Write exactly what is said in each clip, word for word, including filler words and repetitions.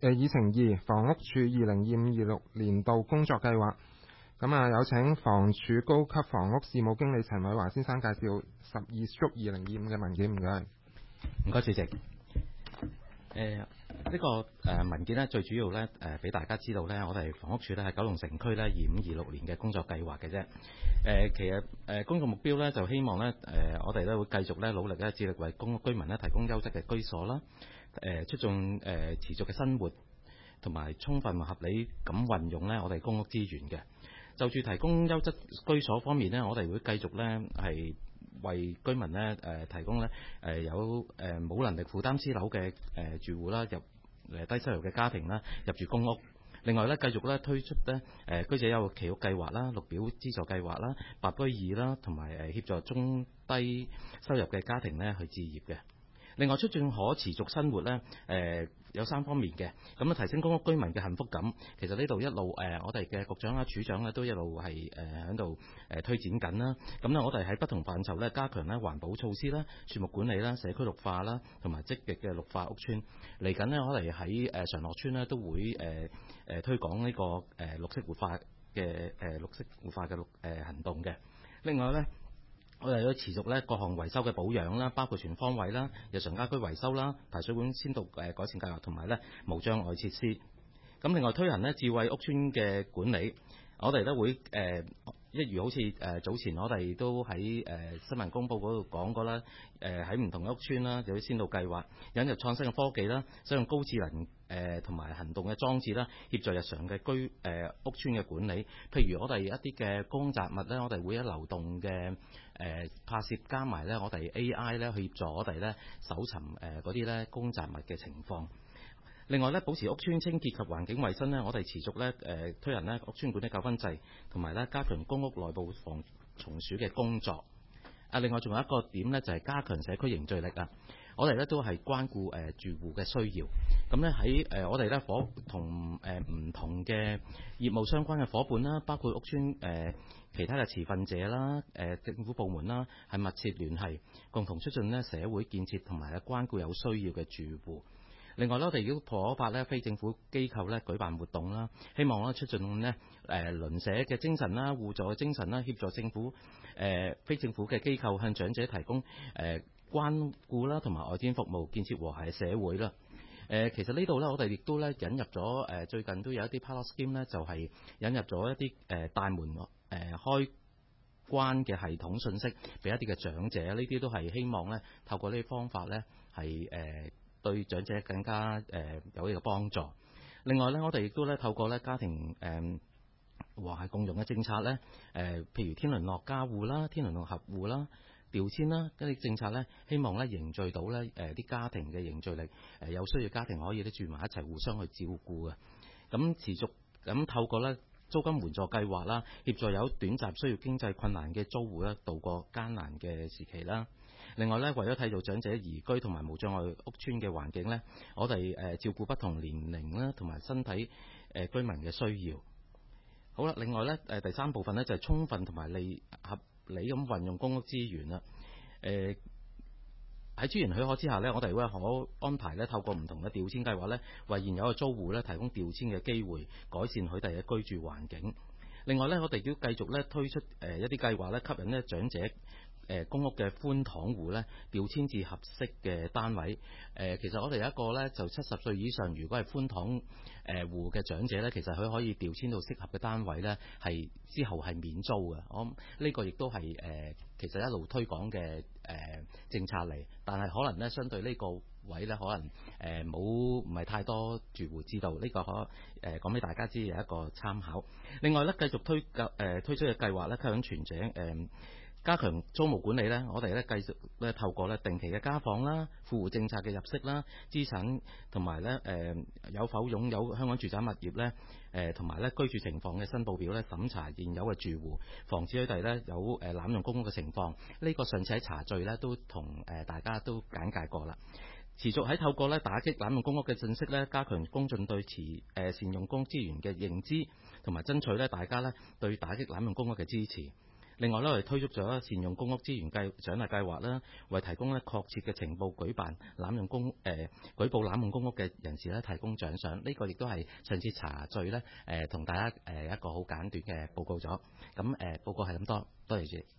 誒議程二房屋署二零二五二六年度工作計劃。咁啊，有請房署高級房屋事務經理陳偉華先生介紹十二足二零二五嘅文件，唔該。 唔該，主席。誒、呃，呢、這個誒、呃、文件呢，最主要呢，誒、呃，俾大家知道呢，我哋房屋署呢喺九龍城區呢二五二六年嘅工作計劃嘅啫。誒、呃，其實誒、呃、工作目標呢，就希望呢，誒、呃，我哋呢會繼續呢努力呢，致力為公屋居民呢提供優質嘅居所啦。誒、呃，促進誒、呃、持續嘅生活，同埋充分和合理咁運用呢我哋公屋資源嘅。就住提供優質居所方面呢，我哋會繼續呢係為居民呢誒、呃、提供呢誒、呃、有誒冇、呃、能力負擔私樓嘅誒住戶啦，入誒低收入嘅家庭啦入住公屋。另外呢，繼續呢推出呢誒、呃、居者有其屋計劃啦、綠表資助計劃啦、白居二啦，同埋誒協助中低收入嘅家庭呢去置業嘅。另外，促進可持續生活呢，誒、呃、有三方面嘅，咁啊提升公屋居民嘅幸福感。其實呢度一路誒、呃，我哋嘅局長啊、處長咧都一路係誒喺度誒推展緊啦。咁呢，我哋喺不同範疇咧加強咧環保措施啦、樹木管理啦、社區綠化啦，同埋積極嘅綠化屋邨。嚟緊呢，我哋喺誒常樂邨呢都會誒誒、呃、推廣呢、這個誒、呃、綠色活化嘅誒、呃、綠色活化嘅綠誒行動嘅。另外呢，我哋要持續咧各項維修嘅保養啦，包括全方位啦、日常家居維修啦、排水管先導誒改善計劃，同埋咧無障礙設施。咁另外推行咧智慧屋邨嘅管理，我哋都會誒、呃、一如好似誒早前我哋都喺誒新聞公佈嗰度講過啦，誒喺唔同嘅屋邨啦，有啲先導計劃，引入創新嘅科技啦，使用高智能誒同埋行動嘅裝置啦，協助日常嘅居誒、呃、屋邨嘅管理。譬如我哋一啲嘅公雜物咧，我哋會一流動嘅。誒、呃、拍攝加埋咧，我哋 A I 咧去協助我哋咧搜尋誒嗰啲咧公雜物嘅情況。另外咧，保持屋邨清潔及環境衛生咧，我哋持續咧誒、呃、推行咧屋邨管理糾紛制，同埋咧加強公屋內部防蟲鼠嘅工作。啊，另外仲有一個點咧，就係、是、加強社區凝聚力啊！我哋咧都係關顧誒、呃、住戶嘅需要。咁咧喺誒我哋咧伙同誒唔同嘅業務相關嘅伙伴啦，包括屋邨誒。呃其他嘅持份者啦，誒政府部門啦，係密切聯繫，共同促進咧社會建設同埋咧關顧有需要嘅住戶。另外咧，我哋亦都妥發咧非政府機構咧舉辦活動啦，希望咧促進咧誒鄰舍嘅精神啦、互助嘅精神啦，協助政府誒、呃、非政府嘅機構向長者提供誒、呃、關顧啦，同埋外展服務，建設和諧社會啦。誒、呃、其實呢度咧，我哋亦都咧引入咗誒、呃、最近都有一啲 pilot scheme 咧，就係、是、引入咗一啲誒、呃、大門誒、呃、開關嘅系統信息俾一啲嘅長者，呢啲都係希望咧透過呢啲方法咧係誒對長者更加誒、呃、有呢個幫助。另外咧，我哋亦都咧透過咧家庭誒、呃、和諧共融嘅政策咧，誒、呃、譬如天倫樂家戶啦、天倫樂合戶啦。調遷啦，一啲政策咧，希望咧凝聚到咧誒啲家庭嘅凝聚力，誒、呃、有需要家庭可以咧住埋一齊，互相去照顧嘅。咁持續咁透過咧租金援助計劃啦，協助有短暫需要經濟困難嘅租戶咧渡過艱難嘅時期啦。另外咧，為咗締造長者宜居同埋無障礙屋邨嘅環境咧，我哋誒、呃、照顧不同年齡啦同埋身體誒、呃、居民嘅需要。好啦，另外咧誒第三部分咧就係、是、充分同埋利合。你咁運用公屋資源啦，誒喺資源許可之下呢，我哋會可安排咧透過唔同嘅調遷計劃咧，為現有嘅租戶咧提供調遷嘅機會，改善佢哋嘅居住環境。另外呢，我哋都繼續咧推出誒一啲計劃咧，吸引咧長者誒公屋嘅寬敞戶咧調遷至合適嘅單位。誒其實我哋有一個咧就七十歲以上，如果係寬敞誒戶嘅長者咧，其實佢可以調遷到適合嘅單位咧，係之後係免租嘅。我呢個亦都係誒其實一路推廣嘅誒政策嚟，但係可能咧相對呢個位咧，可能誒冇唔係太多住戶知道呢、這個可誒講俾大家知有一個參考。另外咧，繼續推誒、呃、推出嘅計劃咧，吸引全者誒。呃加強租務管理呢，我哋咧繼續咧透過咧定期嘅家訪啦、富戶政策嘅入息啦、資產同埋咧誒有否擁有香港住宅物業咧誒同埋咧居住情況嘅申報表咧審查現有嘅住戶，防止佢哋咧有誒濫用公屋嘅情況。呢、這個上次喺茶敘咧都同誒大家都簡介過啦。持續喺透過咧打擊濫用公屋嘅信息咧，加強公眾對持誒善用公屋資源嘅認知，同埋爭取咧大家咧對打擊濫用公屋嘅支持。 另外咧，我哋推出咗善用公屋資源計獎勵計劃啦，為提供咧確切嘅情報舉辦濫用公誒、呃、舉報濫用公屋嘅人士咧提供獎賞。呢、這個亦都係上次茶敘咧誒同大家誒、呃、一個好簡短嘅報告咗。咁誒、呃、報告係咁多，多謝主席。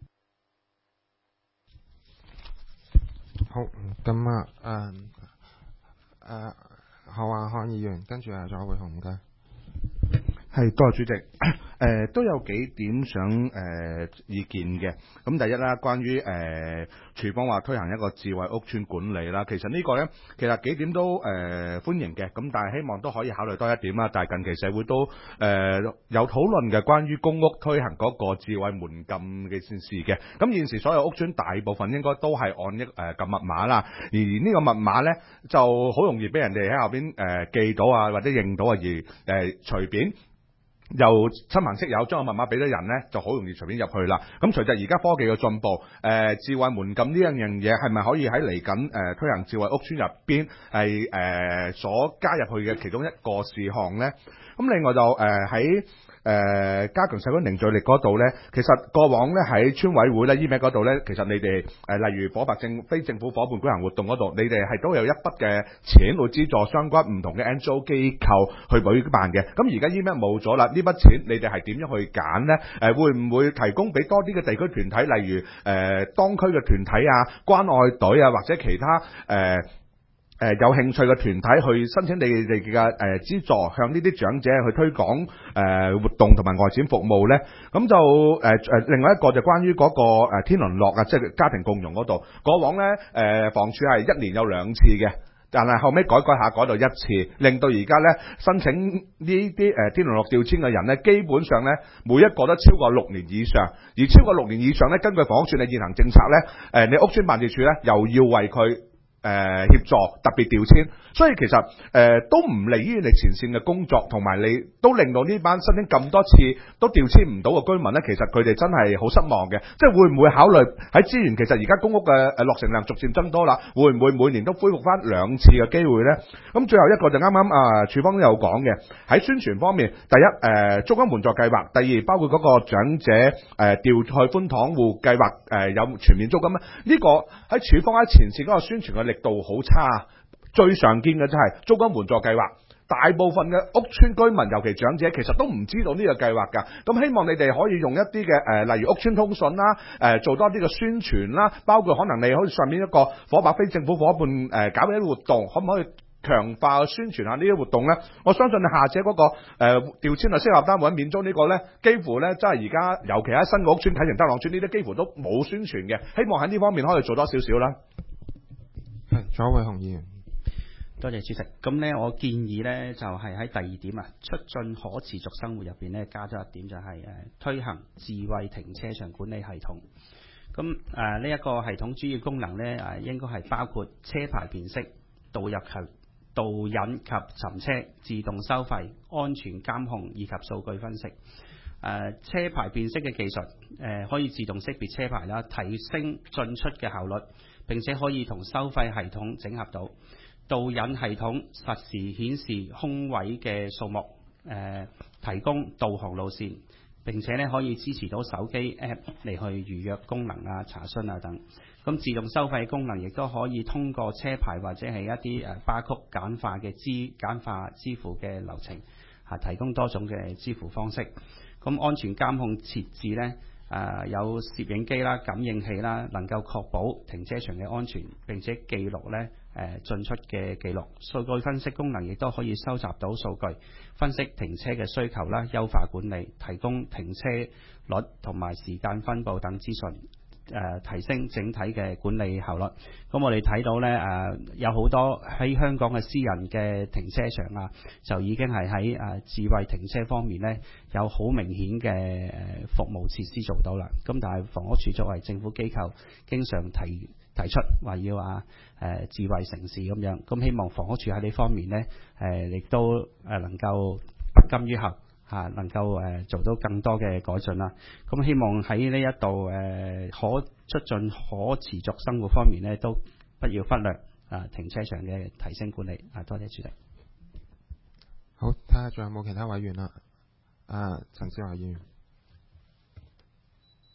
好，咁啊誒誒好啊，漢議員，跟住啊，左偉雄唔該。 係，多謝主席。誒、呃、都有幾點想誒、呃、意見嘅。咁第一啦，關於誒署方話推行一個智慧屋邨管理啦，其實呢個呢，其實幾點都誒、呃、歡迎嘅。咁但係希望都可以考慮多一點啦。但係近期社會都誒、呃、有討論嘅關於公屋推行嗰個智慧門禁嘅件事嘅。咁現時所有屋邨大部分應該都係按一誒撳密碼啦，而呢個密碼呢，就好容易俾人哋喺後邊誒、呃、記到啊，或者認到啊，而誒、呃、隨便又親朋戚友將個密碼俾咗人呢，就好容易隨便入去啦。咁隨着而家科技嘅進步，誒、呃、智慧門禁呢樣樣嘢係咪可以喺嚟緊誒推行智慧屋邨入邊係誒所加入去嘅其中一個事項呢？咁另外就誒喺誒加強社會凝聚力嗰度呢，其實過往呢喺村委會呢 email 嗰度呢，其實你哋誒、呃、例如夥拍政非政府夥伴舉行活動嗰度，你哋係都有一筆嘅錢去資助相關唔同嘅 N G O 機構去舉辦嘅。咁而家 email 冇咗啦，呢筆錢你哋係點樣去揀呢？誒、呃、會唔會提供俾多啲嘅地區團體，例如誒、呃、當區嘅團體啊、關愛隊啊，或者其他誒？呃誒、呃、有興趣嘅團體去申請你哋嘅誒資助，向呢啲長者去推廣誒、呃、活動同埋外展服務呢。咁就誒誒、呃、另外一個就關於嗰、那個、呃、天倫樂啊，即係家庭共融嗰度。過往呢，誒、呃、房署係一年有兩次嘅，但係後尾改改下改到一次，令到而家呢申請呢啲誒天倫樂調遷嘅人呢，基本上呢每一個都超過六年以上，而超過六年以上呢，根據房屋署嘅現行政策呢，誒、呃、你屋邨辦事處呢又要為佢誒、呃、協助特別調遷，所以其實誒、呃、都唔利於你前線嘅工作，同埋你都令到呢班申請咁多次都調遷唔到嘅居民呢，其實佢哋真係好失望嘅。即係會唔會考慮喺資源？其實而家公屋嘅誒落成量逐漸增多啦，會唔會每年都恢復翻兩次嘅機會呢？咁最後一個就啱啱啊，署方都有講嘅喺宣傳方面，第一誒、呃、租金援助計劃，第二包括嗰個長者誒、呃、調菜寬敞戶計劃誒、呃、有全面租金呢、呢個喺署方喺前線嗰個宣傳嘅力度好差，最常見嘅就係租金援助計劃，大部分嘅屋邨居民，尤其長者，其實都唔知道呢個計劃㗎。咁希望你哋可以用一啲嘅誒，例如屋邨通訊啦，誒、呃、做多啲嘅宣傳啦，包括可能你可以上面一個夥拍非政府夥伴誒、呃、搞一啲活動，可唔可以強化宣傳下呢啲活動呢？我相信你下者嗰、那個誒、呃、調遷啊適合單位免租呢個呢，幾乎呢真係而家，尤其喺新嘅屋邨啟晴德朗邨呢啲，幾乎都冇宣傳嘅。希望喺呢方面可以做多少少啦。 左偉雄議員， 多謝主席。咁呢，我建議呢就係、是、喺第二點啊，促進可持續生活入邊呢，加咗一點就係、是、誒推行智慧停車場管理系統。咁誒呢一個系統主要功能呢，誒應該係包括車牌辨識、導入及導引及尋車、自動收費、安全監控以及數據分析。誒、呃、車牌辨識嘅技術誒、呃、可以自動識別車牌啦，提升進出嘅效率。並且可以同收費系統整合到，導引系統實時顯示空位嘅數目，誒、呃、提供導航路線，並且咧可以支持到手機 App 嚟去預約功能啊、查詢啊等。咁自動收費功能亦都可以通過車牌或者係一啲誒巴曲簡化嘅支簡化支付嘅流程，嚇、啊、提供多種嘅支付方式。咁安全監控設置呢。誒、呃、有攝影機啦、感應器啦，能夠確保停車場嘅安全，並且記錄咧誒進出嘅記錄。數據分析功能亦都可以收集到數據，分析停車嘅需求啦，優化管理，提供停車率同埋時間分佈等資訊。誒、呃、提升整體嘅管理效率。咁我哋睇到呢，誒、呃、有好多喺香港嘅私人嘅停車場啊，就已經係喺誒智慧停車方面呢，有好明顯嘅服務設施做到啦。咁但係房屋署作為政府機構，經常提提出話要啊誒、呃、智慧城市咁樣。咁希望房屋署喺呢方面呢，誒、呃、亦都誒能夠不甘於後。啊，能夠誒、呃、做到更多嘅改進啦。咁希望喺呢一度誒可促進可持續生活方面呢，都不要忽略啊停車場嘅提升管理。啊，多謝主席。 好，睇下仲有冇其他委員啦。啊，陳志華議員。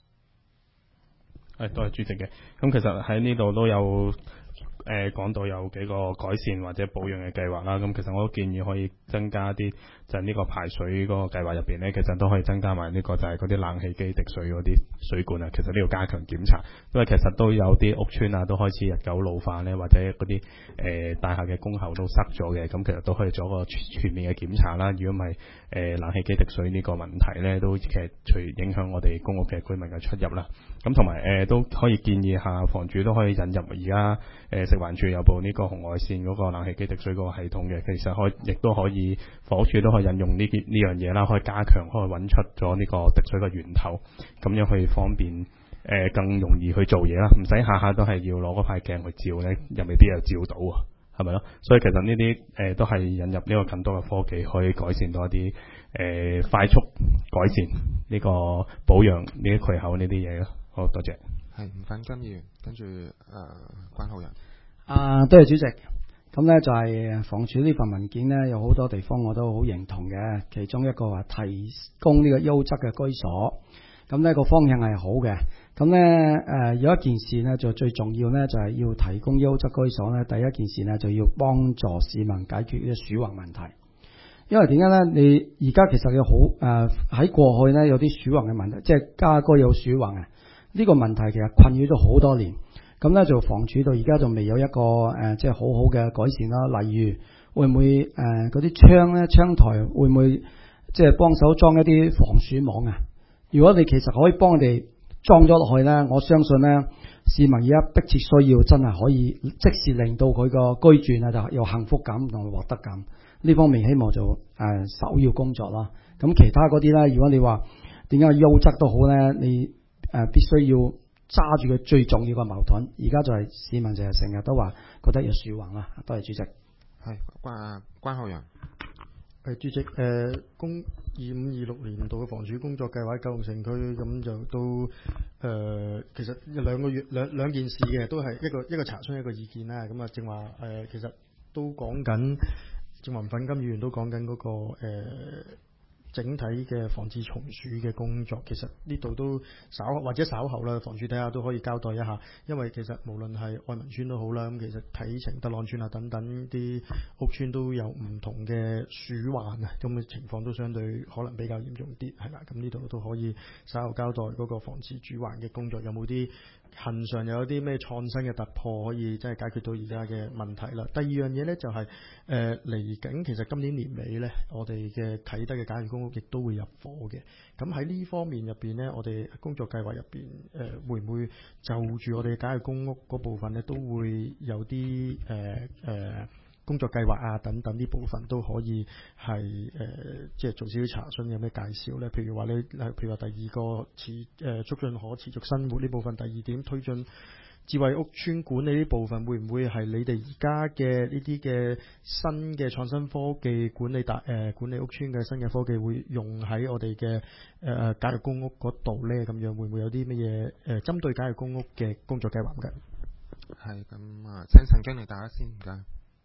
係多謝主席嘅。咁其實喺呢度都有誒講到有幾個改善或者保養嘅計劃啦。咁其實我都建議可以增加啲，就係呢個排水嗰個計劃入邊咧，其實都可以增加埋呢個就係嗰啲冷氣機滴水嗰啲水管啊。其實都要加強檢查，因為其實都有啲屋邨啊都開始日久老化咧，或者嗰啲誒大廈嘅公喉都塞咗嘅。咁其實都可以做一個全面嘅檢查啦。如果唔係誒冷氣機滴水呢個問題咧，都其實除影響我哋公屋嘅居民嘅出入啦。咁同埋誒都可以建議下房主都可以引入而家誒食環署有部呢個紅外線嗰個冷氣機滴水嗰個系統嘅，其實可亦都可以房屋署都可以引用呢啲呢樣嘢啦，可以加強，可以揾出咗呢個滴水嘅源頭，咁樣去方便誒、呃、更容易去做嘢啦，唔使下下都係要攞嗰塊鏡去照咧，又未必又照到啊，係咪咯？所以其實呢啲誒都係引入呢個更多嘅科技，可以改善到一啲誒、呃、快速改善呢個保養呢啲渠口呢啲嘢咯。好多謝。 係吳粉金議員，跟住誒、呃、關浩仁。 啊，多謝主席。咁呢就係房署呢份文件呢，有好多地方我都好認同嘅。其中一個話提供呢個優質嘅居所，咁呢個方向係好嘅。咁呢誒、呃、有一件事呢，就最重要呢，就係、是、要提供優質居所呢。第一件事呢，就要幫助市民解決呢個鼠患問題。因為點解呢？你而家其實有好誒喺過去呢，有啲鼠患嘅問題，即係家居有鼠患啊。呢、這個問題其實困擾咗好多年。咁咧就房署到而家仲未有一個誒、呃，即係好好嘅改善啦。例如會唔會誒嗰啲窗咧、窗台會唔會即係幫手裝一啲防鼠網啊？如果你其實可以幫我哋裝咗落去咧，我相信咧市民而家迫切需要，真係可以即時令到佢個居住啊就有幸福感同獲得感。呢方面希望就誒、呃、首要工作啦。咁其他嗰啲咧，如果你話點解優質都好咧，你誒、呃、必須要揸住佢最重要嘅矛盾，而家就係市民就係成日都話覺得有鼠患啦。多謝主席。 係關關浩仁。 係主席，誒、呃、公二五二六年度嘅房署工作計劃九龍城區咁就都誒、呃，其實兩個月兩兩件事嘅，都係一個一個查詢一個意見啦。咁啊，正話誒，其實都講緊，正話粉金議員都講緊嗰個誒。呃整體嘅防治蟲鼠嘅工作，其實呢度都稍或者稍後啦，房署睇下都可以交代一下。因為其實無論係愛民村都好啦，咁其實啟晴德朗村啊等等啲屋村都有唔同嘅鼠患啊，咁嘅情況都相對可能比較嚴重啲，係啦。咁呢度都可以稍後交代嗰個防治鼠患嘅工作有冇啲恆常有啲咩創新嘅突破，可以真係解決到而家嘅問題啦。第二樣嘢呢，就係誒嚟緊，其實今年年尾呢，我哋嘅啟德嘅簡約公屋亦都會入伙嘅。咁喺呢方面入邊呢，我哋工作計劃入邊誒會唔會就住我哋簡約公屋嗰部分呢，都會有啲誒誒工作計劃啊等等啲部分都可以係誒、呃、即係做少少查詢，有咩介紹呢？譬如話你，譬如話第二個持誒、呃、促進可持續生活呢部分，第二點推進智慧屋邨管理呢部分，會唔會係你哋而家嘅呢啲嘅新嘅創新科技管理大誒、呃、管理屋邨嘅新嘅科技會用喺我哋嘅誒簡約公屋嗰度呢？咁樣會唔會有啲乜嘢誒針對簡約公屋嘅工作計劃嘅？ 係咁啊，請陳經理打先，唔該。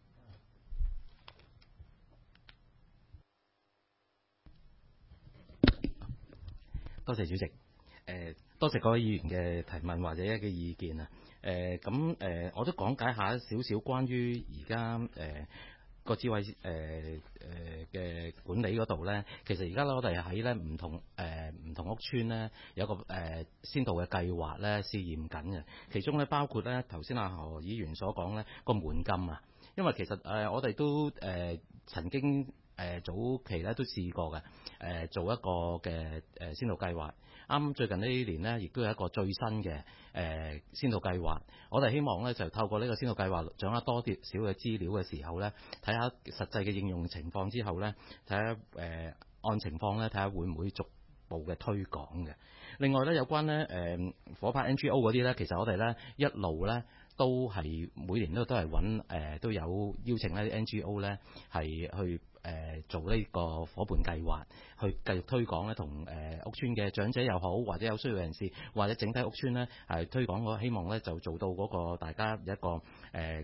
多謝主席，誒、呃、多謝各位議員嘅提問或者一個意見啊，誒咁誒我都講解下少少關於而家誒個智慧誒誒嘅管理嗰度咧，其實而家咧我哋喺咧唔同誒唔、呃、同屋邨咧有個誒、呃、先導嘅計劃咧試驗緊嘅，其中咧包括咧頭先阿何議員所講咧個門禁啊，因為其實誒、呃、我哋都誒、呃、曾經。誒、呃、早期咧都試過嘅，誒、呃、做一個嘅誒、呃、先導計劃。啱最近呢年呢，亦都有一個最新嘅誒、呃、先導計劃。我哋希望咧就透過呢個先導計劃，掌握多啲少嘅資料嘅時候咧，睇下實際嘅應用情況之後咧，睇下誒按情況咧，睇下會唔會逐步嘅推廣嘅。另外咧，有關咧誒、呃、火拍 N G O 嗰啲咧，其實我哋咧一路咧。都係每年都都係揾誒都有邀請呢啲 N G O 咧係去誒、呃、做呢個伙伴計劃，去繼續推廣咧同誒屋邨嘅長者又好，或者有需要人士，或者整體屋邨咧係推廣，我希望咧就做到嗰個大家一個誒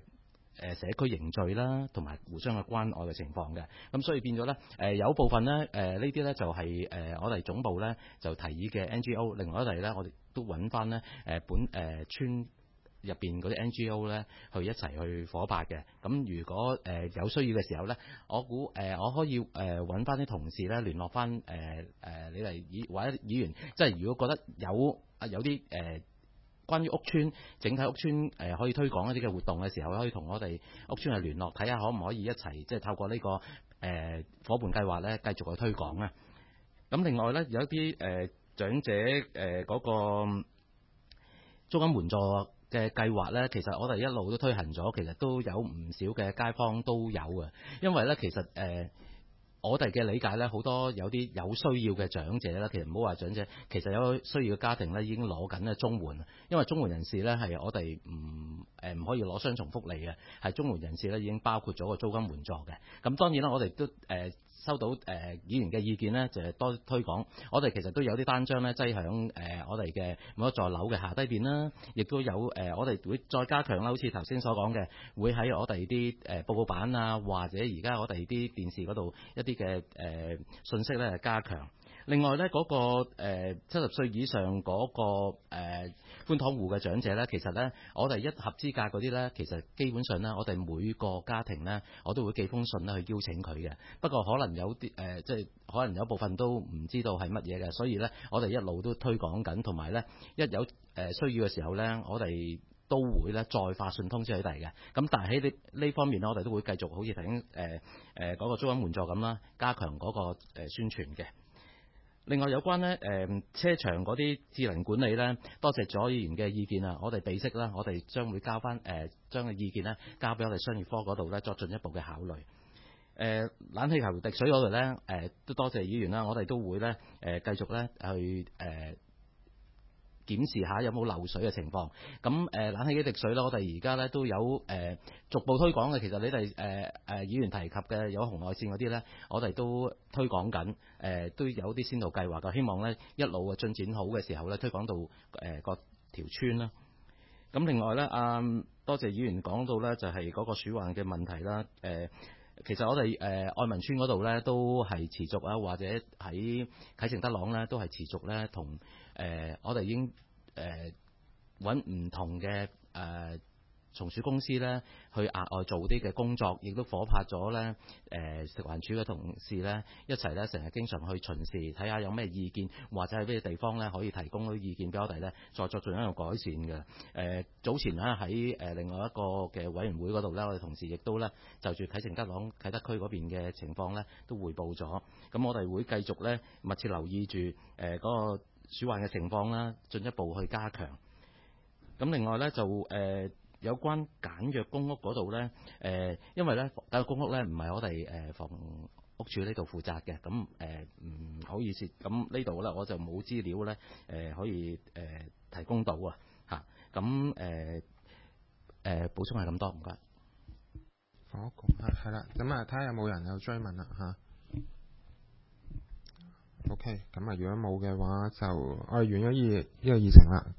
誒社區凝聚啦，同埋互相嘅關愛嘅情況嘅。咁所以變咗咧，誒有部分咧，誒呢啲咧就係誒我哋總部咧就提議嘅 N G O， 另外一嚟咧我哋都揾翻咧誒本誒村入邊嗰啲 N G O 咧去一齊去夥拍嘅。咁如果誒有需要嘅時候咧，我估誒我可以誒揾翻啲同事咧聯絡翻誒誒你哋議或者議員，即係如果覺得有啊有啲誒。關於屋邨整體屋邨誒、呃、可以推廣一啲嘅活動嘅時候，可以同我哋屋邨去聯絡，睇下可唔可以一齊即係透過呢、這個誒、呃、夥伴計劃咧繼續去推廣啊。咁另外咧有一啲誒、呃、長者誒嗰、呃那個租金援助嘅計劃咧，其實我哋一路都推行咗，其實都有唔少嘅街坊都有嘅，因為咧其實誒。呃我哋嘅理解咧，好多有啲有需要嘅長者咧，其實唔好話長者，其實有需要嘅家庭咧已經攞緊咧綜援，因為綜援人士咧係我哋唔誒唔可以攞雙重福利嘅，係綜援人士咧已經包括咗個租金援助嘅。咁當然啦，我哋都誒。呃收到誒、呃、議員嘅意見呢，就係、是、多推廣。我哋其實都有啲單張咧，擠響誒我哋嘅每一座樓嘅下低邊啦，亦都有誒、呃、我哋會再加強啦，好似頭先所講嘅，會喺我哋啲誒報告板啊，或者而家我哋啲電視嗰度一啲嘅誒信息咧加強。另外咧嗰、那個七十歲以上嗰、那個誒、呃、寬敞戶嘅長者咧，其實咧我哋一合資格嗰啲咧，其實基本上咧，我哋每個家庭咧，我都會寄封信咧去邀請佢嘅。不過可能有啲誒、呃，即係可能有部分都唔知道係乜嘢嘅，所以咧我哋一路都推廣緊，同埋咧一有誒需要嘅時候咧，我哋都會咧再發信通知佢哋嘅。咁但係喺呢呢方面咧，我哋都會繼續好似頭先誒誒嗰個租金援助咁啦，加強嗰個誒宣傳嘅。另外有關咧誒、呃、車場嗰啲智能管理咧，多謝咗議員嘅意見啊！我哋備悉啦，我哋將會交翻誒將個意見咧交俾我哋商業科嗰度咧作進一步嘅考慮。誒、呃、冷氣球滴水嗰度咧誒都多謝議員啦，我哋都會咧誒、呃、繼續咧去誒。呃檢視下有冇漏水嘅情況，咁誒、呃、冷氣機滴水咧，我哋而家咧都有誒、呃、逐步推廣嘅。其實你哋誒誒議員提及嘅有紅外線嗰啲咧，我哋都推廣緊，誒、呃、都有啲先導計劃嘅，希望咧一路嘅進展好嘅時候咧，推廣到誒個、呃、條村啦。咁另外咧，啊、呃、多謝議員講到咧，就係、是、嗰個鼠患嘅問題啦。誒、呃，其實我哋誒、呃、愛民村嗰度咧都係持續啊，或者喺啟晴德朗咧都係持續咧同。誒、呃，我哋已經誒揾唔同嘅誒、呃、松鼠公司咧，去額外做啲嘅工作，亦都夥拍咗咧誒食環署嘅同事咧，一齊咧成日經常去巡視，睇下有咩意見，或者係咩地方咧可以提供啲意見俾我哋咧，再作進一步改善嘅。誒、呃、早前咧喺誒另外一個嘅委員會嗰度咧，我哋同事亦都咧就住啟晴德朗啟德區嗰邊嘅情況咧，都彙報咗。咁我哋會繼續咧密切留意住誒嗰個鼠患嘅情況啦，進一步去加強。咁另外咧就誒、呃、有關簡約公屋嗰度咧，誒、呃、因為咧簡約公屋咧唔係我哋誒房屋署呢度負責嘅，咁誒唔好意思，咁呢度咧我就冇資料咧誒、呃、可以誒、呃、提供到啊嚇。咁誒誒補充係咁多，唔該。 房屋局係係啦，咁啊睇下有冇人有追問啦嚇。OK，咁啊，如果冇嘅話，就我哋完咗呢呢個議程啦。